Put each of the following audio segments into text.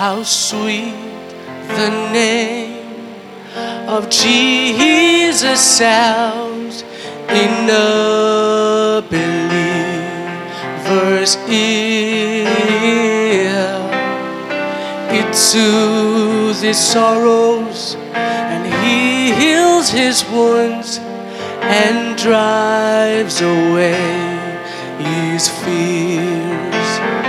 How sweet the name of Jesus sounds in a believer's ear. It soothes his sorrows and heals his wounds and drives away his fears.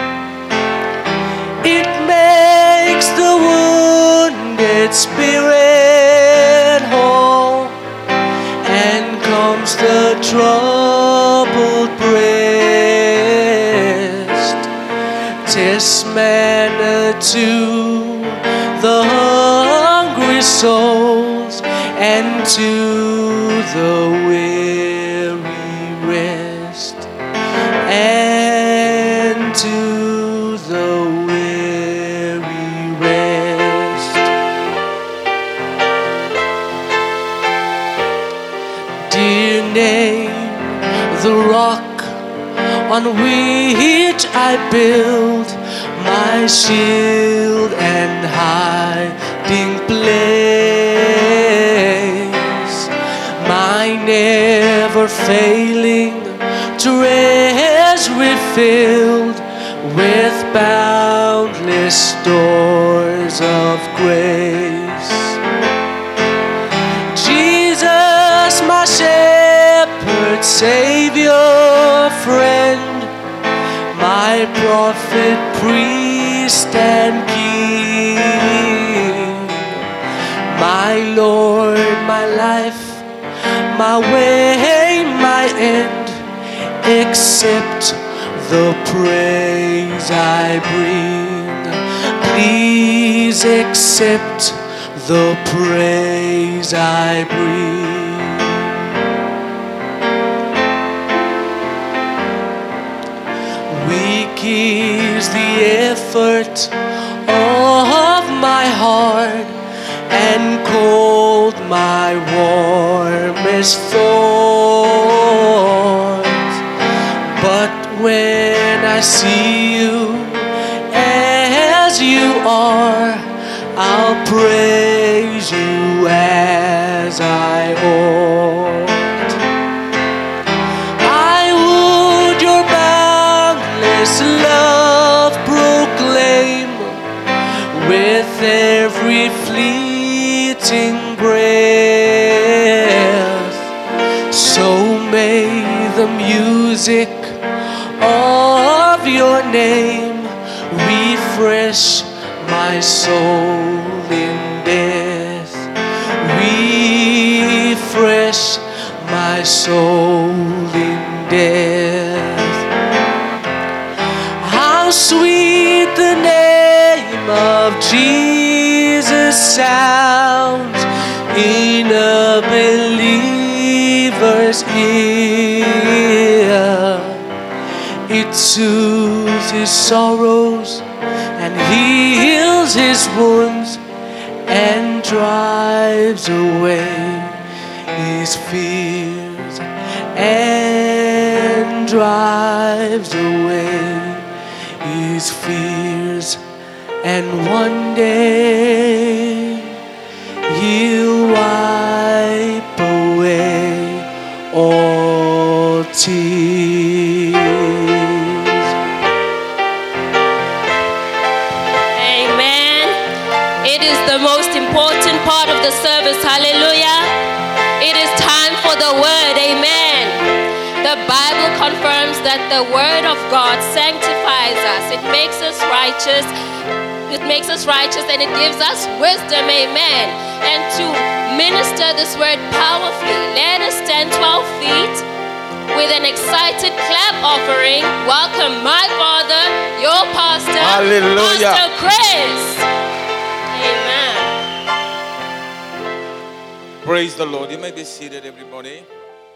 It makes the wounded spirit whole and calms the troubled breast. 'Tis manna to the hungry souls and to the weary rest, and to the weary rest. Dear name, the rock on which I build my shield and hiding place, my never failing treasury filled with boundless stores of grace. Jesus, my shepherd, Savior, friend, my prophet, priest, and king, my Lord, my life, my way, my end, accept the praise I bring. Please accept the praise I bring. Weak is the effort of my heart, and cold my warmest thoughts. But when I see you as you are, I'll praise you as I ought. I would your boundless love proclaim with every fleeting breath. So may the music of your name refresh my soul in death. Refresh my soul in death. How sweet the name of Jesus sounds in a believer's ear. It soothes his sorrows and heals his wounds and drives away his fears, and drives away his fears. And one day he'll wipe away all tears. Amen. It is the most important part of the service. Hallelujah. It is time for the word. Amen. The Bible confirms that the word of God sanctifies us. It makes us righteous. It makes us righteous and it gives us wisdom. Amen. And to minister this word powerfully, let us stand 12 feet with an excited clap offering. Welcome my father, your pastor, Hallelujah. Pastor Chris. Amen. Praise the Lord. You may be seated, everybody.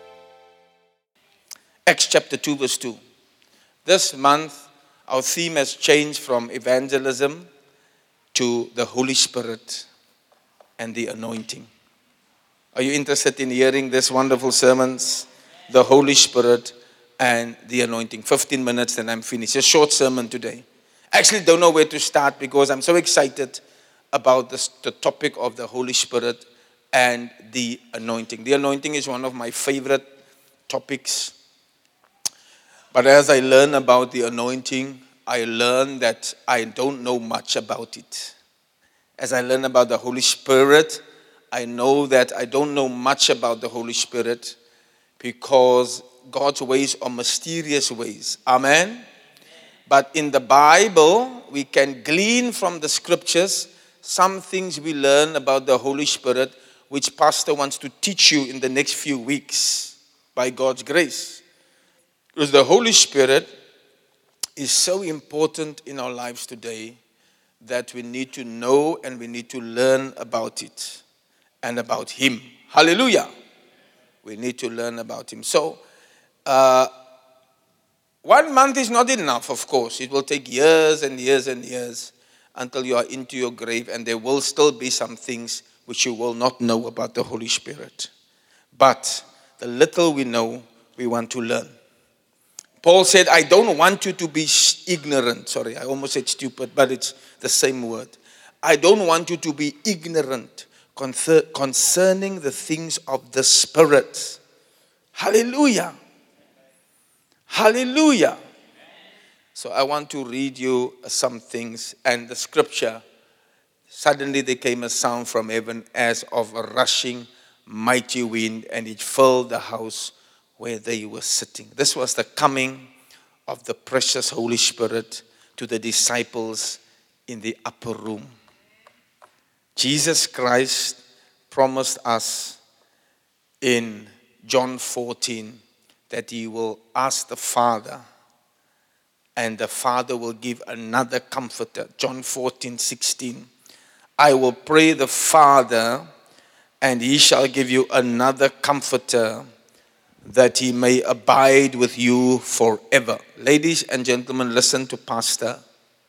Acts chapter 2, verse 2. This month, our theme has changed from evangelism to the Holy Spirit and the anointing. Are you interested in hearing this wonderful sermons? The Holy Spirit and the anointing. 15 minutes and I'm finished. A short sermon today. I actually don't know where to start because I'm so excited about the topic of the Holy Spirit and the anointing. The anointing is one of my favorite topics. But as I learn about the anointing, I learn that I don't know much about it. As I learn about the Holy Spirit, I know that I don't know much about the Holy Spirit because God's ways are mysterious ways. Amen? But in the Bible, we can glean from the scriptures some things we learn about the Holy Spirit, which Pastor wants to teach you in the next few weeks by God's grace. Because the Holy Spirit is so important in our lives today that we need to know and we need to learn about it and about Him. Hallelujah. We need to learn about Him. So, 1 month is not enough, of course. It will take years and years and years until you are into your grave, and there will still be some things which you will not know about the Holy Spirit. But the little we know, we want to learn. Paul said, I don't want you to be ignorant. Sorry, I almost said stupid, but it's the same word. I don't want you to be ignorant concerning the things of the Spirit. Hallelujah. Hallelujah. So I want to read you some things, and the scripture, suddenly there came a sound from heaven as of a rushing mighty wind, and it filled the house where they were sitting. This was the coming of the precious Holy Spirit to the disciples in the upper room. Jesus Christ promised us in John 14 that He will ask the Father, and the Father will give another comforter. John 14:16. I will pray the Father, and He shall give you another comforter, that He may abide with you forever. Ladies and gentlemen, listen to Pastor.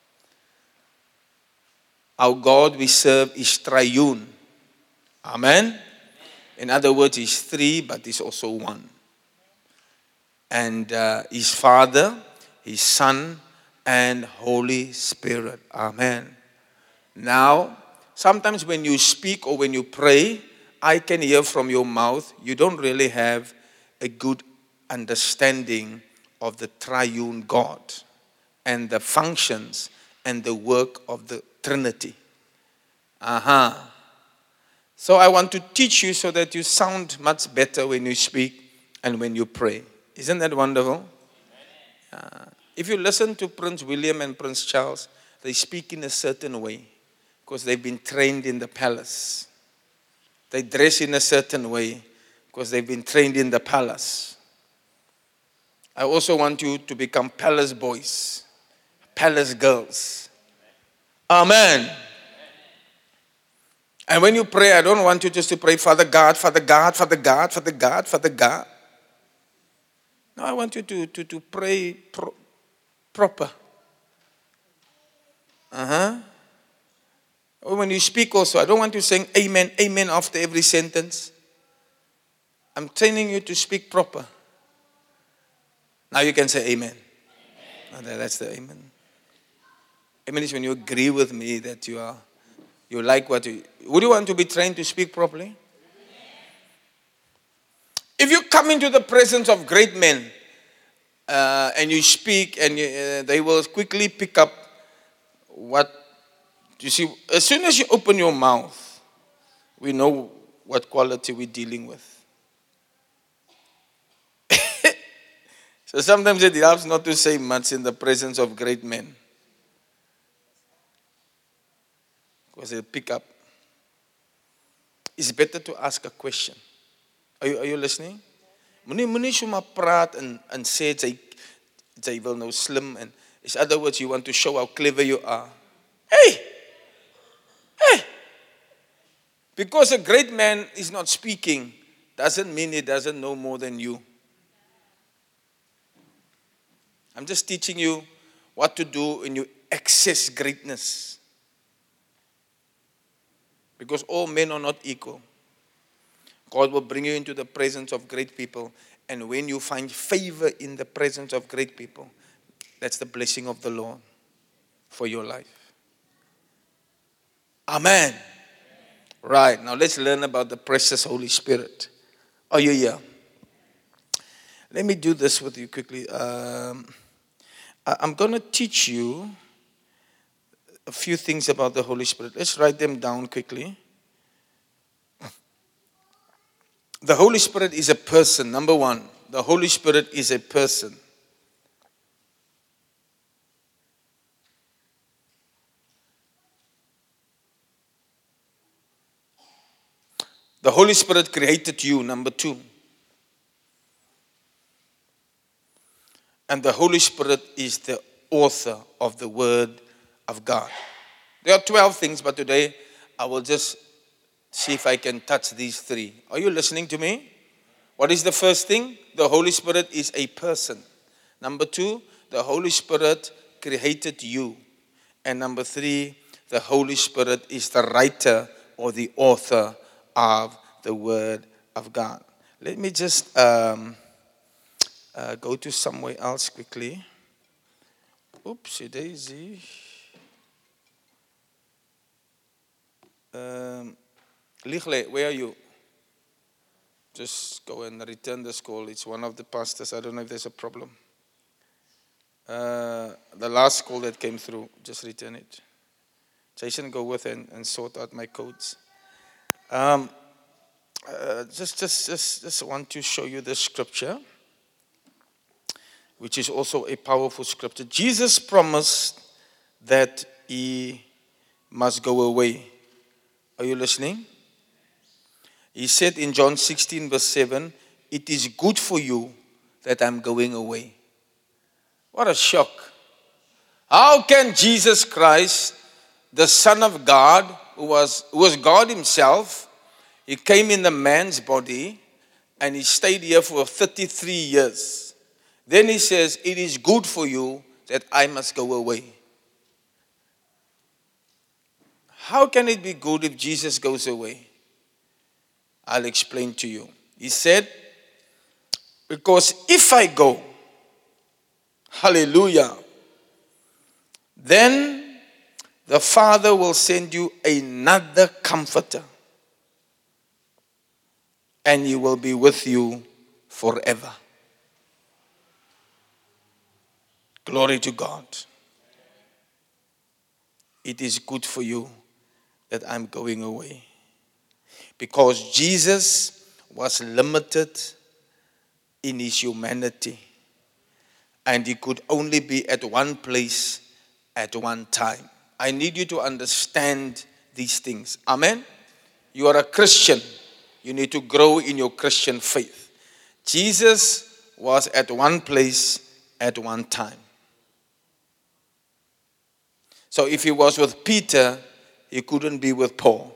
Our God we serve is triune. Amen? In other words, He's three, but He's also one. And His Father, His Son, and Holy Spirit. Amen. Now, sometimes when you speak or when you pray, I can hear from your mouth, you don't really have a good understanding of the triune God and the functions and the work of the Trinity. So I want to teach you so that you sound much better when you speak and when you pray. Isn't that wonderful? If you listen to Prince William and Prince Charles, they speak in a certain way because they've been trained in the palace. They dress in a certain way because they've been trained in the palace. I also want you to become palace boys, palace girls. Amen. And when you pray, I don't want you just to pray, Father God, Father God, Father God, Father God, Father God. No, I want you to pray proper. Or when you speak also, I don't want you saying amen, amen after every sentence. I'm training you to speak proper. Now you can say amen. That's the amen. Amen is when you agree with me that you like what you... Would you want to be trained to speak properly? If you come into the presence of great men and you speak, and they will quickly pick up what... You see, as soon as you open your mouth, we know what quality we're dealing with. So sometimes it helps not to say much in the presence of great men, because they'll pick up. It's better to ask a question. Are you listening? Moenie sommer praat en sê jy wil nou slim, and in other words, you want to show how clever you are. Hey! Because a great man is not speaking doesn't mean he doesn't know more than you. I'm just teaching you what to do when you access greatness. Because all men are not equal. God will bring you into the presence of great people. And when you find favor in the presence of great people, that's the blessing of the Lord. for your life. Amen. Right, now let's learn about the precious Holy Spirit. Are you here? Let me do this with you quickly. I'm going to teach you a few things about the Holy Spirit. Let's write them down quickly. The Holy Spirit is a person. Number one, the Holy Spirit is a person. The Holy Spirit created you. Number two. And the Holy Spirit is the author of the Word of God. There are 12 things, but today I will just see if I can touch these three. Are you listening to me? What is the first thing? The Holy Spirit is a person. Number two, the Holy Spirit created you. And number three, the Holy Spirit is the writer or the author of the Word of God. Let me just go to somewhere else quickly. Oopsie daisy. Lichle, where are you? Just go and return this call. It's one of the pastors. I don't know if there's a problem. The last call that came through, just return it. Jason, go with and sort out my codes. Just want to show you the scripture, which is also a powerful scripture. Jesus promised that he must go away. Are you listening? He said in John 16 verse 7, it is good for you that I'm going away. What a shock. How can Jesus Christ, the Son of God, who was God himself, he came in the man's body and he stayed here for 33 years. Then he says, it is good for you that I must go away. How can it be good if Jesus goes away? I'll explain to you. He said, because if I go, hallelujah, then the Father will send you another comforter, and he will be with you forever. Glory to God. It is good for you that I'm going away. Because Jesus was limited in his humanity. And he could only be at one place at one time. I need you to understand these things. Amen? You are a Christian. You need to grow in your Christian faith. Jesus was at one place at one time. So if he was with Peter, he couldn't be with Paul.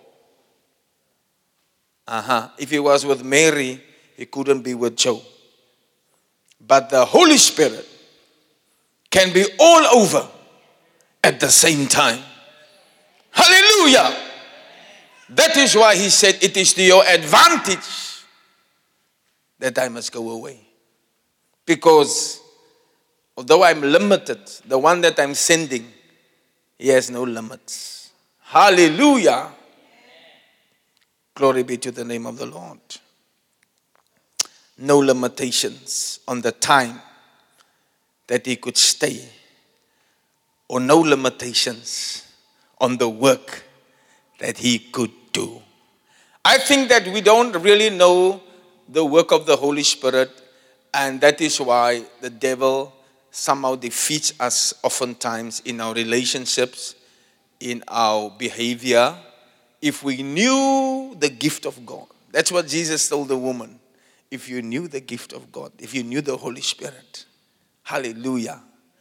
If he was with Mary, he couldn't be with Joe. But the Holy Spirit can be all over at the same time. Hallelujah. That is why he said it is to your advantage that I must go away. Because although I'm limited, the one that I'm sending, he has no limits. Hallelujah. Glory be to the name of the Lord. No limitations on the time that he could stay, or no limitations on the work that he could do. I think that we don't really know the work of the Holy Spirit, and that is why the devil somehow defeats us oftentimes in our relationships, in our behavior. If we knew the gift of God, that's what Jesus told the woman. If you knew the gift of God, if you knew the Holy Spirit, hallelujah,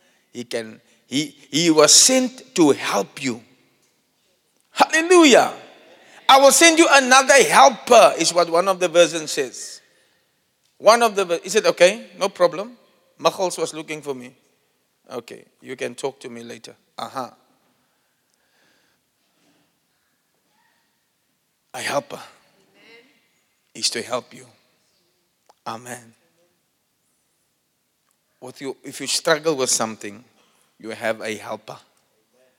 he was sent to help you. Hallelujah. I will send you another helper, is what one of the versions says. Is it okay? No problem. Machels was looking for me. Okay, you can talk to me later. A helper is to help you. Amen. If you struggle with something, you have a helper.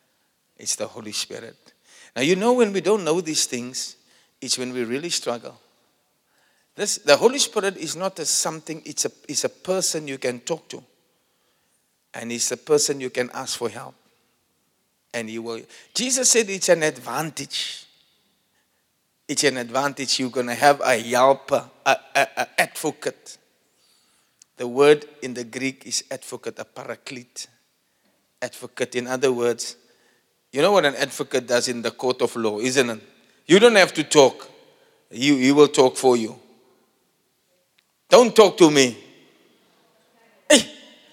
It's the Holy Spirit. Now, you know, when we don't know these things, it's when we really struggle. The Holy Spirit is not a something, it's a person you can talk to. And it's a person you can ask for help. And he will. Jesus said it's an advantage. It's an advantage. You're going to have a helper, an advocate. The word in the Greek is advocate, a paraclete. Advocate. In other words, you know what an advocate does in the court of law, isn't it? You don't have to talk. He will talk for you. Don't talk to me. Hey.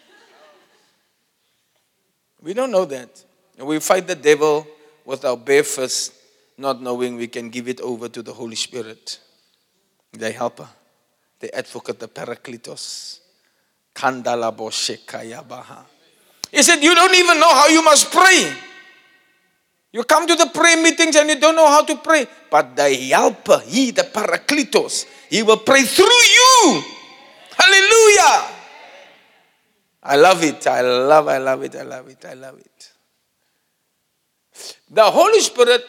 We don't know that. We fight the devil with our bare fists, not knowing we can give it over to the Holy Spirit. The helper, the advocate, the parakletos. He said, you don't even know how you must pray. You come to the prayer meetings and you don't know how to pray. But the helper, he, the parakletos, he will pray through you. Hallelujah. I love it. I love it. The Holy Spirit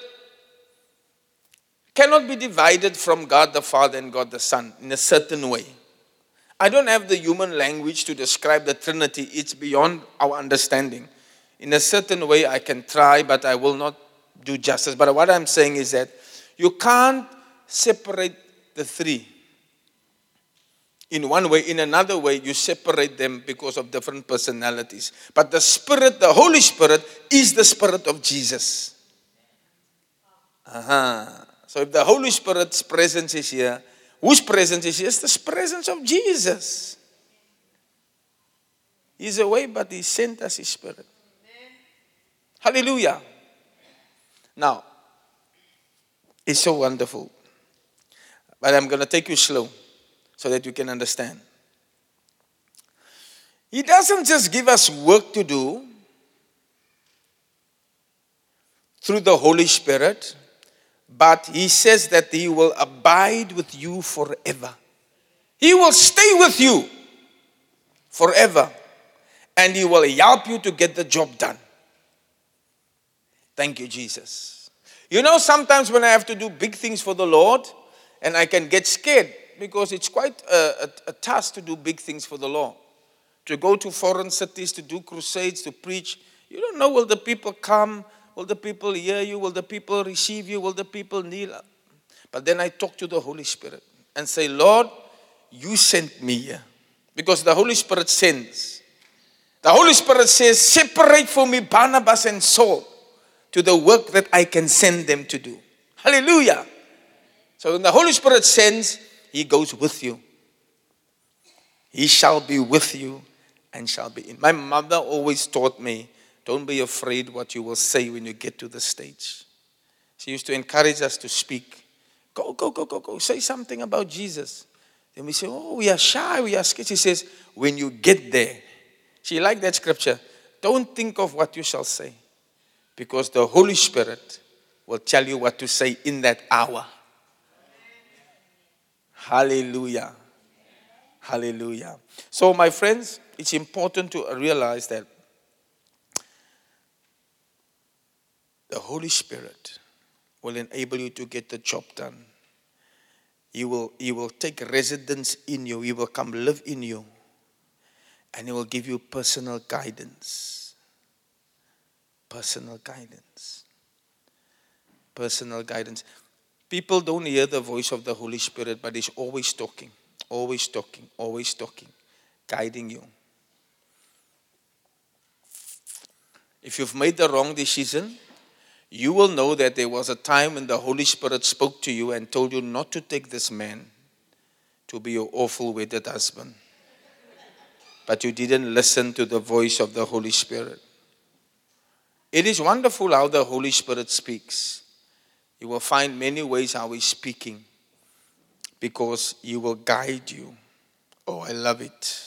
cannot be divided from God the Father and God the Son in a certain way. I don't have the human language to describe the Trinity. It's beyond our understanding. In a certain way, I can try, but I will not do justice. But what I'm saying is that you can't separate the three. In one way, in another way, you separate them because of different personalities. But the Spirit, the Holy Spirit, is the Spirit of Jesus. So if the Holy Spirit's presence is here, whose presence is here? It's the presence of Jesus. He's away, but He sent us His Spirit. Hallelujah. Now, it's so wonderful. But I'm going to take you slow so that you can understand. He doesn't just give us work to do through the Holy Spirit, but He says that He will abide with you forever. He will stay with you forever. And He will help you to get the job done. Thank you, Jesus. You know, sometimes when I have to do big things for the Lord, and I can get scared, because it's quite a task to do big things for the Lord. To go to foreign cities, to do crusades, to preach. You don't know, will the people come? Will the people hear you? Will the people receive you? Will the people kneel? But then I talk to the Holy Spirit and say, Lord, you sent me here. Because the Holy Spirit sends. The Holy Spirit says, separate for me Barnabas and Saul to the work that I can send them to do. Hallelujah. So when the Holy Spirit sends, He goes with you. He shall be with you and shall be in. My mother always taught me, don't be afraid what you will say when you get to the stage. She used to encourage us to speak. Go. Say something about Jesus. Then we say, oh, we are shy, we are scared. She says, when you get there, she liked that scripture. Don't think of what you shall say. Because the Holy Spirit will tell you what to say in that hour. Hallelujah. Hallelujah. So, my friends, it's important to realize that the Holy Spirit will enable you to get the job done. He will take residence in you. He will come live in you. And He will give you personal guidance. Personal guidance. Personal guidance. People don't hear the voice of the Holy Spirit, but He's always talking, guiding you. If you've made the wrong decision, you will know that there was a time when the Holy Spirit spoke to you and told you not to take this man to be your awful wedded husband. But you didn't listen to the voice of the Holy Spirit. It is wonderful how the Holy Spirit speaks. You will find many ways how He's speaking because He will guide you. Oh, I love it.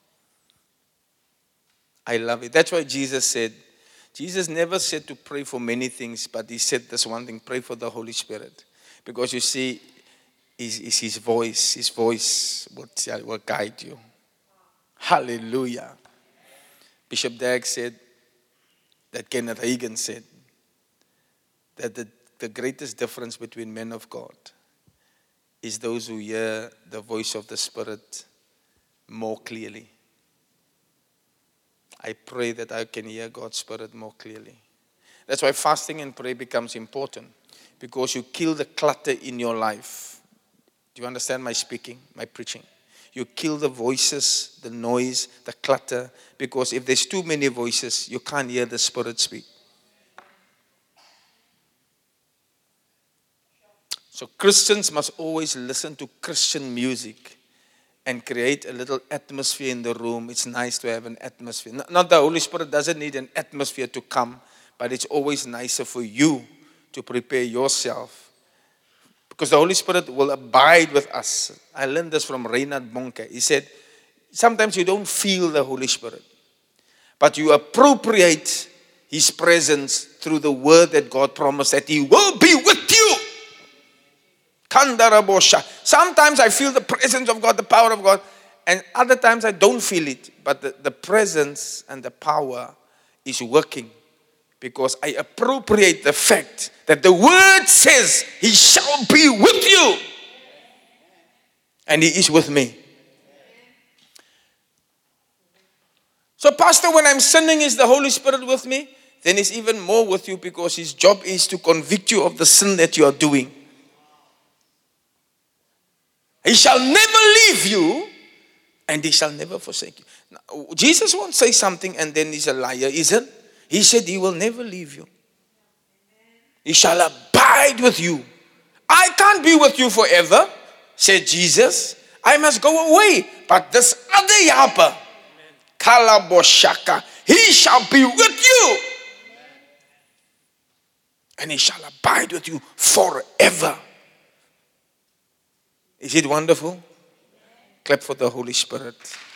I love it. That's why Jesus never said to pray for many things, but He said this one thing, pray for the Holy Spirit. Because you see, is His voice will guide you. Hallelujah. Bishop Dag said, that Kenneth Hagin said, that the greatest difference between men of God is those who hear the voice of the Spirit more clearly. I pray that I can hear God's Spirit more clearly. That's why fasting and prayer becomes important, because you kill the clutter in your life. Do you understand my speaking, my preaching? You kill the voices, the noise, the clutter, because if there's too many voices, you can't hear the Spirit speak. So Christians must always listen to Christian music and create a little atmosphere in the room. It's nice to have an atmosphere. Not the Holy Spirit doesn't need an atmosphere to come, but it's always nicer for you to prepare yourself. Because the Holy Spirit will abide with us. I learned this from Reinhard Bonke. He said, sometimes you don't feel the Holy Spirit, but you appropriate His presence through the word that God promised that He will be with you. Sometimes I feel the presence of God, the power of God, and other times I don't feel it. But the presence and the power is working because I appropriate the fact that the word says He shall be with you. And He is with me. So, Pastor, when I'm sinning, is the Holy Spirit with me? Then He's even more with you, because His job is to convict you of the sin that you are doing. He shall never leave you, and He shall never forsake you. Now, Jesus won't say something and then He's a liar, is it? He said He will never leave you. He shall abide with you. I can't be with you forever, said Jesus. I must go away. But this other Yapa, Kalaboshaka, He shall be with you. And He shall abide with you forever. Is it wonderful? Clap for the Holy Spirit.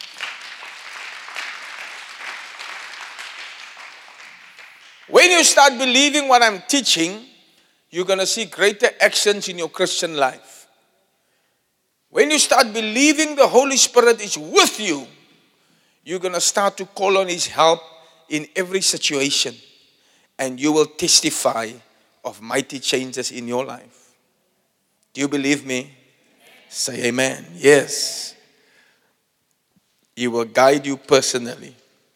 When you start believing what I'm teaching, you're going to see greater actions in your Christian life. When you start believing the Holy Spirit is with you, you're going to start to call on His help in every situation. And you will testify of mighty changes in your life. Do you believe me? Say amen. Yes. He will guide you personally.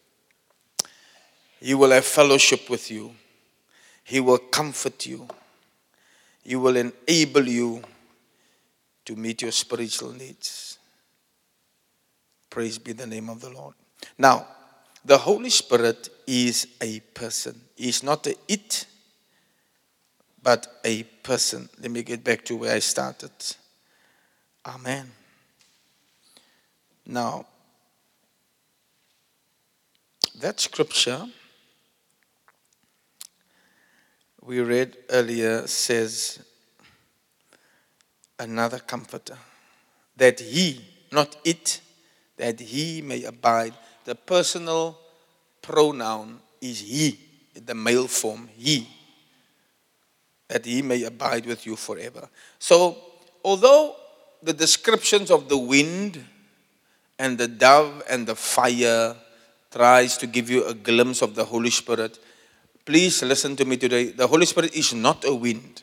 He will have fellowship with you. He will comfort you. He will enable you to meet your spiritual needs. Praise be the name of the Lord. Now, the Holy Spirit is a person. He's not a it, but a person. Let me get back to where I started. Amen. Now, that scripture we read earlier says, another comforter, that He, not it, that He may abide. The personal pronoun is He, the male form, He, that He may abide with you forever. So, although the descriptions of the wind and the dove and the fire tries to give you a glimpse of the Holy Spirit, please listen to me today. The Holy Spirit is not a wind.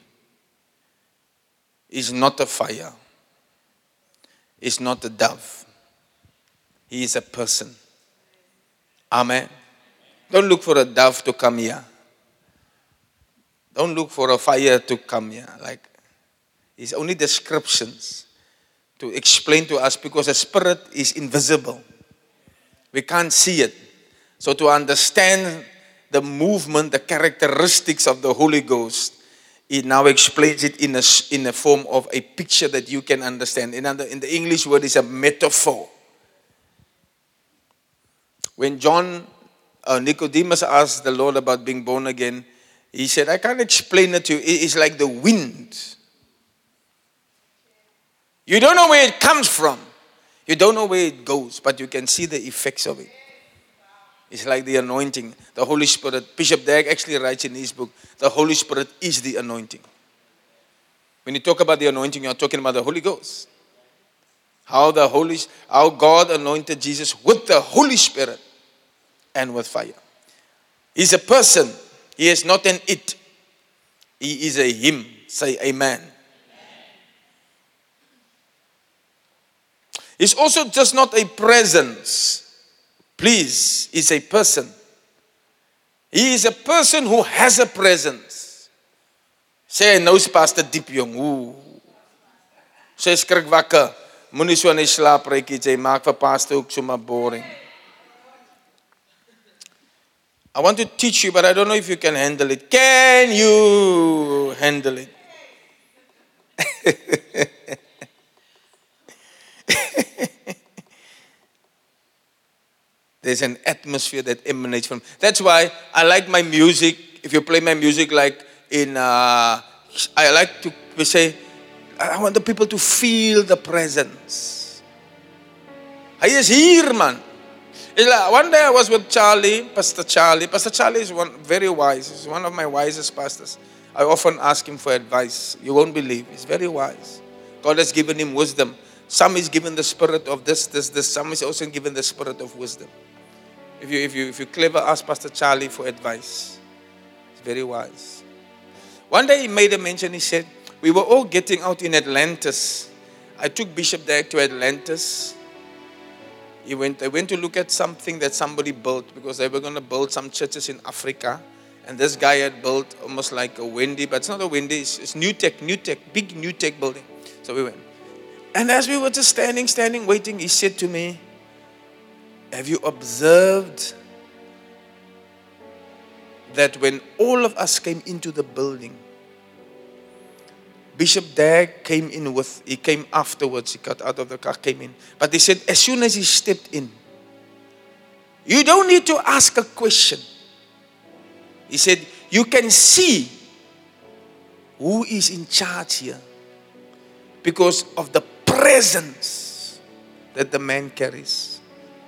Is not a fire. Is not a dove. He is a person. Amen. Don't look for a dove to come here. Don't look for a fire to come here. Like, it's only descriptions to explain to us, because the Spirit is invisible. We can't see it. So to understand the movement, the characteristics of the Holy Ghost, it now explains it in a form of a picture that you can understand. In the English word is a metaphor. When Nicodemus asked the Lord about being born again, he said, I can't explain it to you. It's like the wind. You don't know where it comes from. You don't know where it goes, but you can see the effects of it. It's like the anointing. The Holy Spirit. Bishop Dag actually writes in his book, the Holy Spirit is the anointing. When you talk about the anointing, you're talking about the Holy Ghost. How God anointed Jesus with the Holy Spirit and with fire. He's a person. He is not an it. He is a him. Say amen. He's also just not a presence. Please, he's a person. He is a person who has a presence. Sê nou is Pastor diep jong. Sê skrik wakker. Moenie so in die slaapreetjie jy maak vir Pastor ook so maar boring. I want to teach you, but I don't know if you can handle it. Can you handle it? There's an atmosphere that emanates from. That's why I like my music. If you play my music like in, I like to say, I want the people to feel the presence. He is here, man. One day I was with Charlie, Pastor Charlie. Pastor Charlie is very wise. He's one of my wisest pastors. I often ask him for advice. You won't believe. He's very wise. God has given him wisdom. Some is given the spirit of this. Some is also given the spirit of wisdom. If you clever, ask Pastor Charlie for advice. He's very wise. One day he made a mention. He said, we were all getting out in Atlantis. I took Bishop Dag to Atlantis. They went to look at something that somebody built because they were going to build some churches in Africa. And this guy had built almost like a Wendy, but it's not a Wendy, it's New Tech, big New Tech building. So we went. And as we were just standing, waiting, he said to me, have you observed that when all of us came into the building, Bishop Dag came afterwards, he got out of the car, came in. But he said, as soon as he stepped in, you don't need to ask a question. He said, you can see who is in charge here because of the presence that the man carries.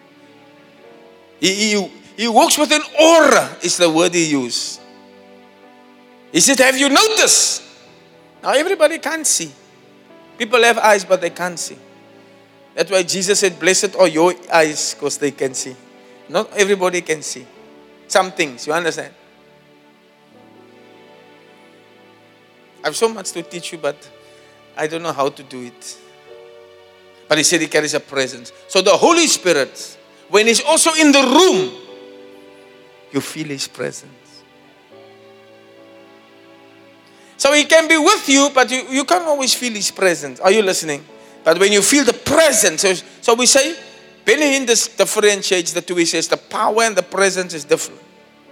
He walks with an aura, is the word he used. He said, have you noticed? Now everybody can't see. People have eyes, but they can't see. That's why Jesus said, blessed are your eyes, because they can see. Not everybody can see. Some things, you understand? I have so much to teach you, but I don't know how to do it. But he said he carries a presence. So the Holy Spirit, when he's also in the room, you feel his presence. So he can be with you, but you can't always feel his presence. Are you listening? But when you feel the presence, so we say, Benny Hinn differentiates the two. He says the power and the presence is different.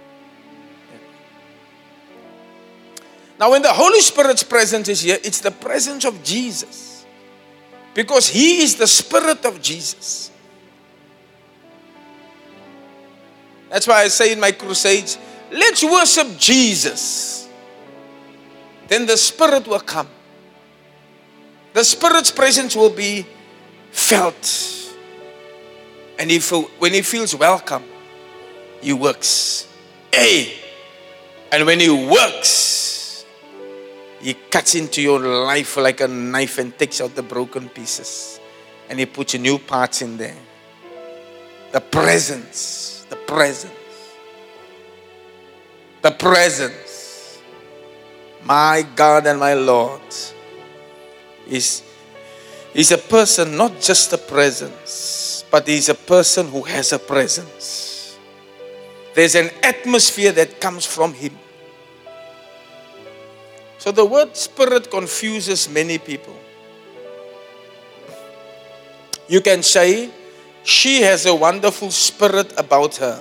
Now when the Holy Spirit's presence is here, it's the presence of Jesus. Because he is the Spirit of Jesus. That's why I say in my crusades, let's worship Jesus. Then the Spirit will come. The Spirit's presence will be felt. And when he feels welcome, he works. Hey! And when he works, he cuts into your life like a knife and takes out the broken pieces. And he puts new parts in there. The presence. The presence. The presence. My God and my Lord is a person, not just a presence, but he's a person who has a presence. There's an atmosphere that comes from him. So the word spirit confuses many people. You can say, she has a wonderful spirit about her.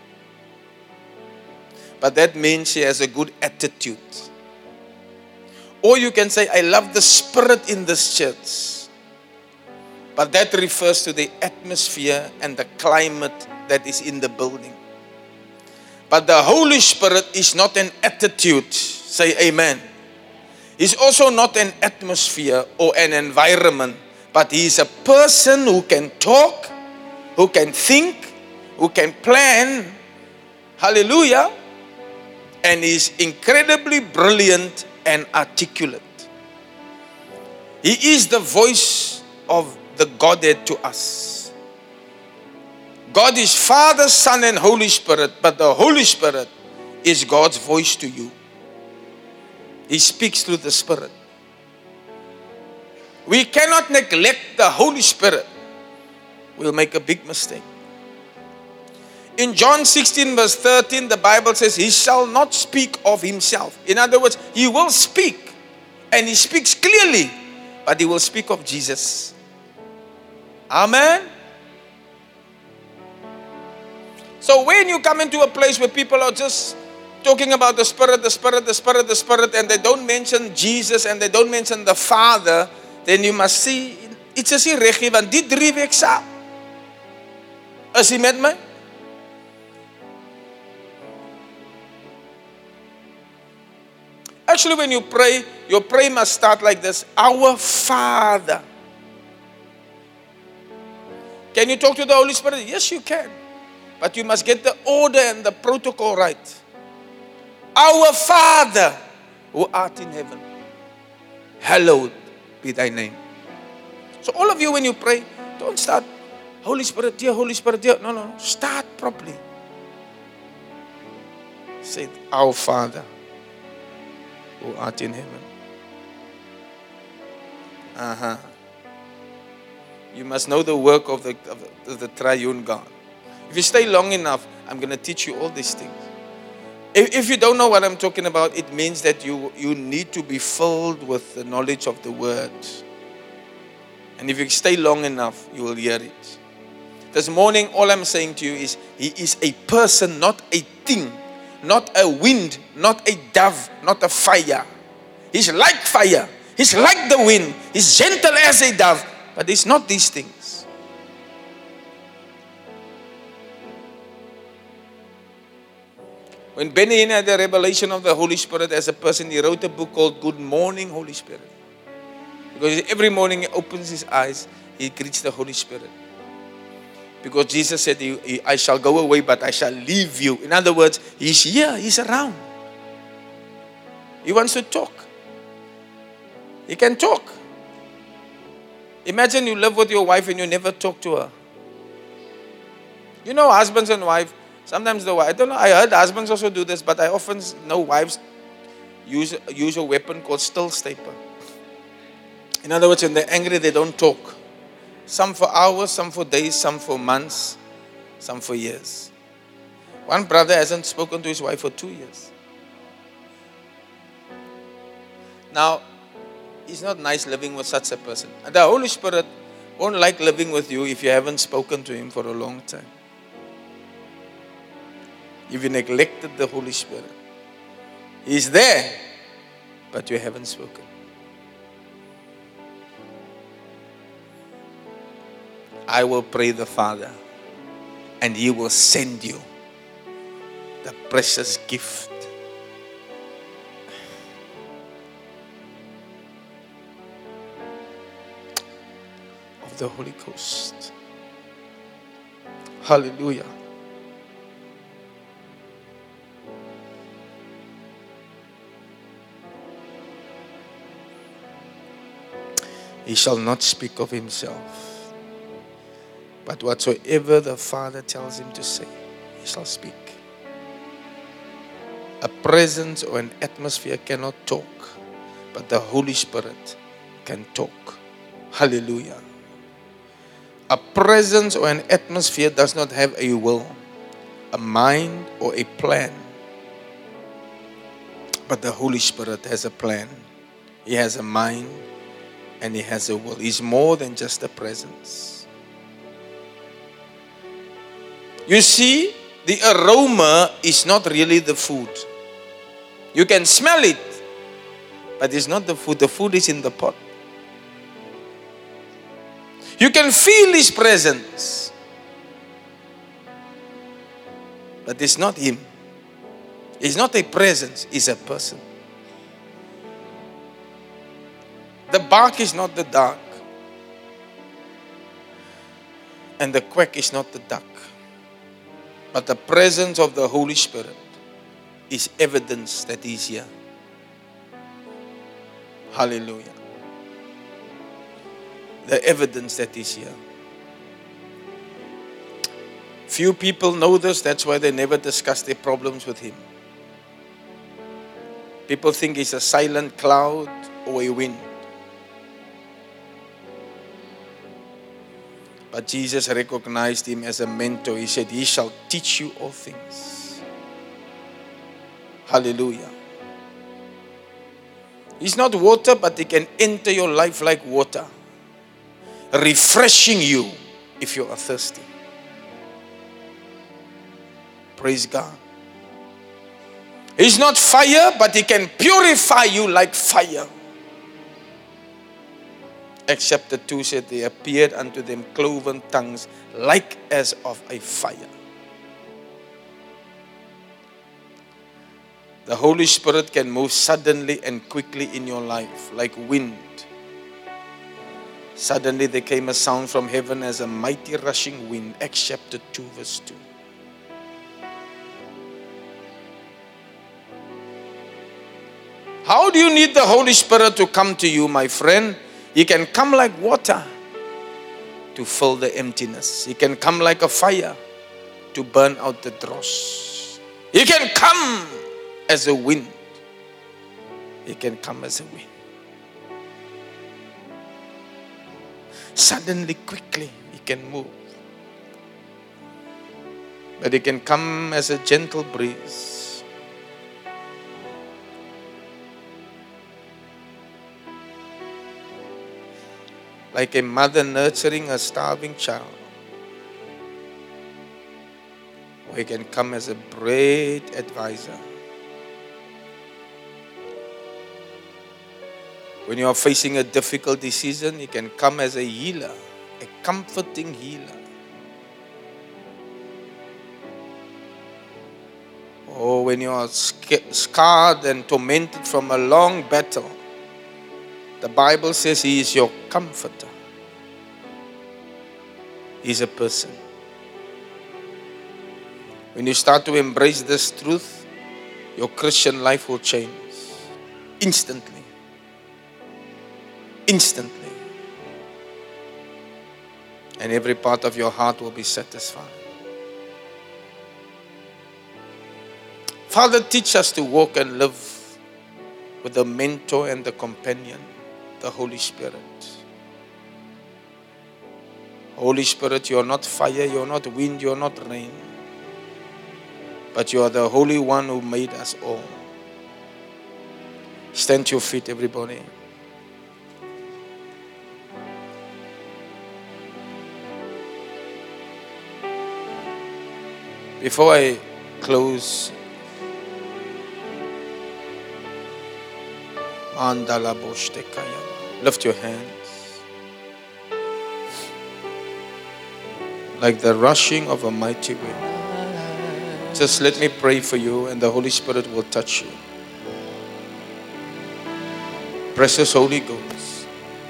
But that means she has a good attitude. Or you can say, I love the spirit in this church. But that refers to the atmosphere and the climate that is in the building. But the Holy Spirit is not an attitude. Say amen. He's also not an atmosphere or an environment. But he is a person who can talk, who can think, who can plan. Hallelujah. And is incredibly brilliant and articulate. He is the voice of the Godhead to us. God is Father, Son, and Holy Spirit, but the Holy Spirit is God's voice to you. He speaks through the Spirit. We cannot neglect the Holy Spirit. We'll make a big mistake. In John 16 verse 13, the Bible says, He shall not speak of Himself. In other words, He will speak. And He speaks clearly. But He will speak of Jesus. Amen. So when you come into a place where people are just talking about the Spirit, the Spirit, the Spirit, the Spirit, and they don't mention Jesus and they don't mention the Father, then you must see, iets is nie reg nie, want die 3 weke saam. Is jy met my? Actually, when you pray, your prayer must start like this. Our Father. Can you talk to the Holy Spirit? Yes, you can. But you must get the order and the protocol right. Our Father, who art in heaven, hallowed be thy name. So all of you, when you pray, don't start, Holy Spirit, dear Holy Spirit, dear. No. Start properly. Say, our Father, who art in heaven. You must know the work of the triune God. If you stay long enough, I'm going to teach you all these things. If you don't know what I'm talking about, it means that you need to be filled with the knowledge of the Word. And if you stay long enough, you will hear it. This morning, all I'm saying to you is, He is a person, not a thing. Not a wind, not a dove, not a fire. He's like fire. He's like the wind. He's gentle as a dove. But it's not these things. When Benny Hinn had the revelation of the Holy Spirit as a person, he wrote a book called Good Morning, Holy Spirit. Because every morning he opens his eyes, he greets the Holy Spirit. Because Jesus said, I shall go away, but I shall leave you. In other words, He's here, He's around. He wants to talk. He can talk. Imagine you live with your wife and you never talk to her. You know, husbands and wives, sometimes I don't know, I heard husbands also do this, but I often know wives use a weapon called still stapler. In other words, when they're angry, they don't talk. Some for hours, some for days, some for months, some for years. One brother hasn't spoken to his wife for 2 years. Now, it's not nice living with such a person. The Holy Spirit won't like living with you if you haven't spoken to Him for a long time. If you neglected the Holy Spirit. He's there, but you haven't spoken. I will pray the Father, and He will send you the precious gift. Of the Holy Ghost. Hallelujah. He shall not speak of Himself. But whatsoever the Father tells Him to say, He shall speak. A presence or an atmosphere cannot talk, but the Holy Spirit can talk. Hallelujah. A presence or an atmosphere does not have a will, a mind, or a plan. But the Holy Spirit has a plan. He has a mind and He has a will. He's more than just a presence. You see, the aroma is not really the food. You can smell it, but it's not the food. The food is in the pot. You can feel His presence, but it's not Him. It's not a presence, it's a person. The bark is not the dog, and the quack is not the duck. But the presence of the Holy Spirit is evidence that He's here. Hallelujah. The evidence that He's here. Few people know this, that's why they never discuss their problems with Him. People think he's a silent cloud or a wind. But Jesus recognized him as a mentor. He said, he shall teach you all things. Hallelujah. He's not water, but he can enter your life like water, refreshing you if you are thirsty. Praise God. He's not fire, but he can purify you like fire. Acts chapter 2 said, there appeared unto them cloven tongues like as of a fire. The Holy Spirit can move suddenly and quickly in your life like wind. Suddenly there came a sound from heaven as a mighty rushing wind. Acts chapter 2 verse 2. How do you need the Holy Spirit to come to you, my friend? He can come like water to fill the emptiness. He can come like a fire to burn out the dross. He can come as a wind. He can come as a wind. Suddenly, quickly, he can move. But he can come as a gentle breeze. Like a mother nurturing a starving child. Or he can come as a great advisor. When you are facing a difficult decision, he can come as a healer, a comforting healer. Or when you are scarred and tormented from a long battle, the Bible says he is your comforter. He's a person. When you start to embrace this truth, your Christian life will change. Instantly. Instantly. And every part of your heart will be satisfied. Father, teach us to walk and live with the mentor and the companion, the Holy Spirit. Holy Spirit, you are not fire, you are not wind, you are not rain. But you are the Holy One who made us all. Stand to your feet, everybody. Before I close, lift your hands. Like the rushing of a mighty wind. Just let me pray for you and the Holy Spirit will touch you. Precious Holy Ghost.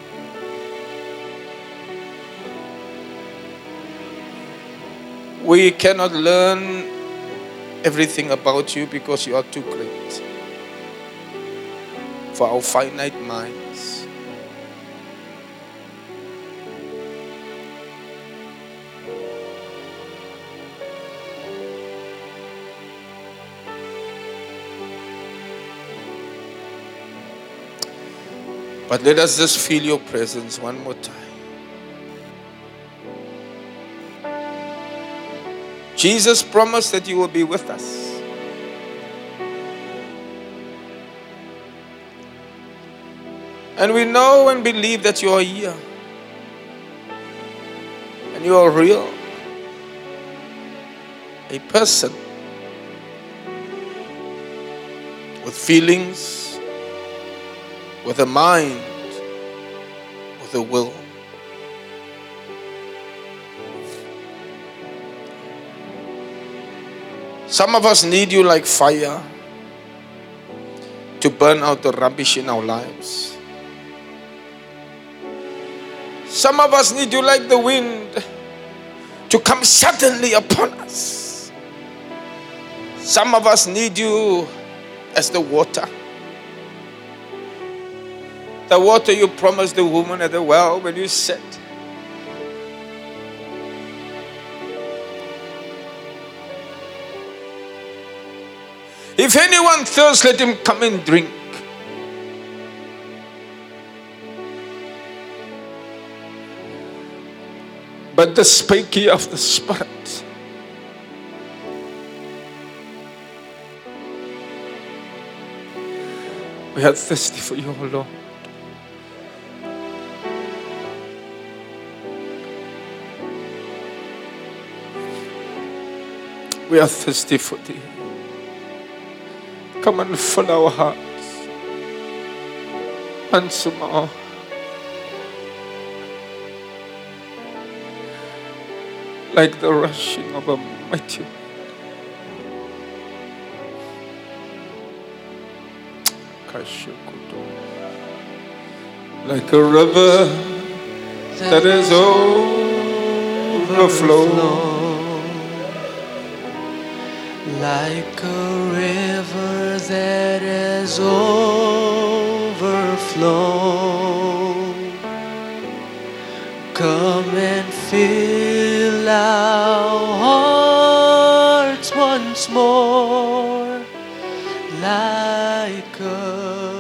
We cannot learn everything about you because you are too great for our finite minds. But let us just feel your presence one more time. Jesus promised that you will be with us. And we know and believe that you are here. And you are real. A person with feelings, with a mind, with a will. Some of us need you like fire to burn out the rubbish in our lives. Some of us need you like the wind to come suddenly upon us. Some of us need you as the water. The water you promised the woman at the well when you said, If anyone thirsts, let him come and drink. But the spake ye of the Spirit. We are thirsty for you, O Lord. We are thirsty for thee. Come and fill our hearts. And some more. Like the rushing of a mighty wind. Like a river that is overflowed. Like a river that has overflowed. Come and fill our hearts once more. Like a